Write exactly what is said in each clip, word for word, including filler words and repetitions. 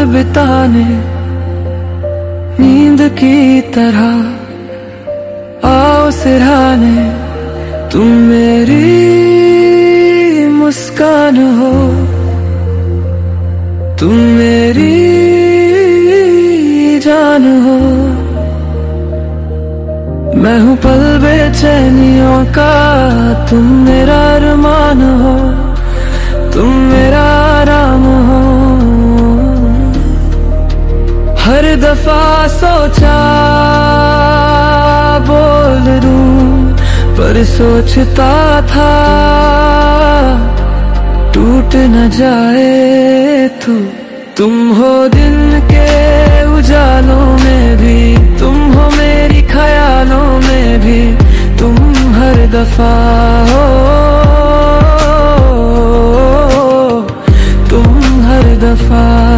बिताने नींद की तरह आओ सिरहाने, तुम मेरी मुस्कान हो, तुम मेरी जान हो। मैं हूँ पल बेचैनियों का, तुम मेरा अरमान हो, तुम मेरा आराम हो। हर दफा सोचा बोल दूं, पर सोचता था टूट न जाए तू। तुम हो दिन के उजालों में भी, तुम हो मेरी ख्यालों में भी, तुम हर दफा हो, तुम हर दफा।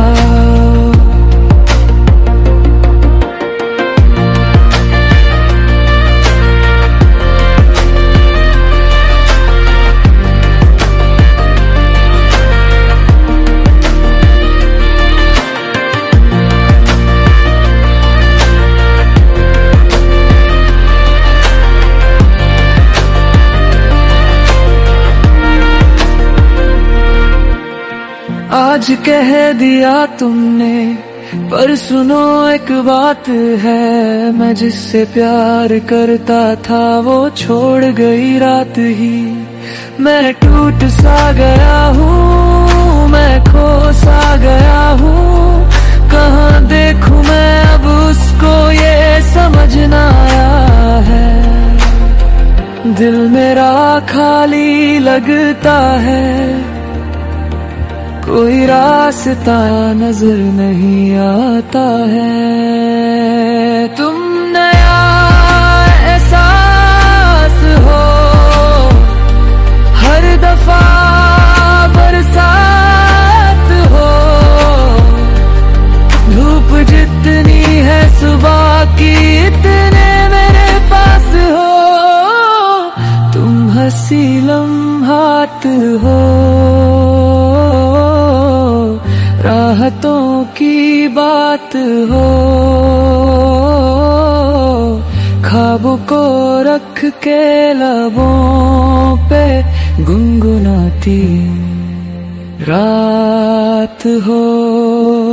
आज कह दिया तुमने, पर सुनो एक बात है, मैं जिससे प्यार करता था वो छोड़ गई रात ही। मैं टूट सा गया हूँ, मैं खो सा गया हूँ, कहाँ देखूं मैं अब उसको ये समझ न आया है। दिल मेरा खाली लगता है, कोई रास्ता नजर नहीं आता है। तुम नया एहसास हो, हर दफा बरसात हो। धूप जितनी है सुबह की, इतने मेरे पास हो। तुम हंसी लम्हात हो, राहतों की बात हो। ख्वाबों को रख के लबों पे गुनगुनाती रात हो।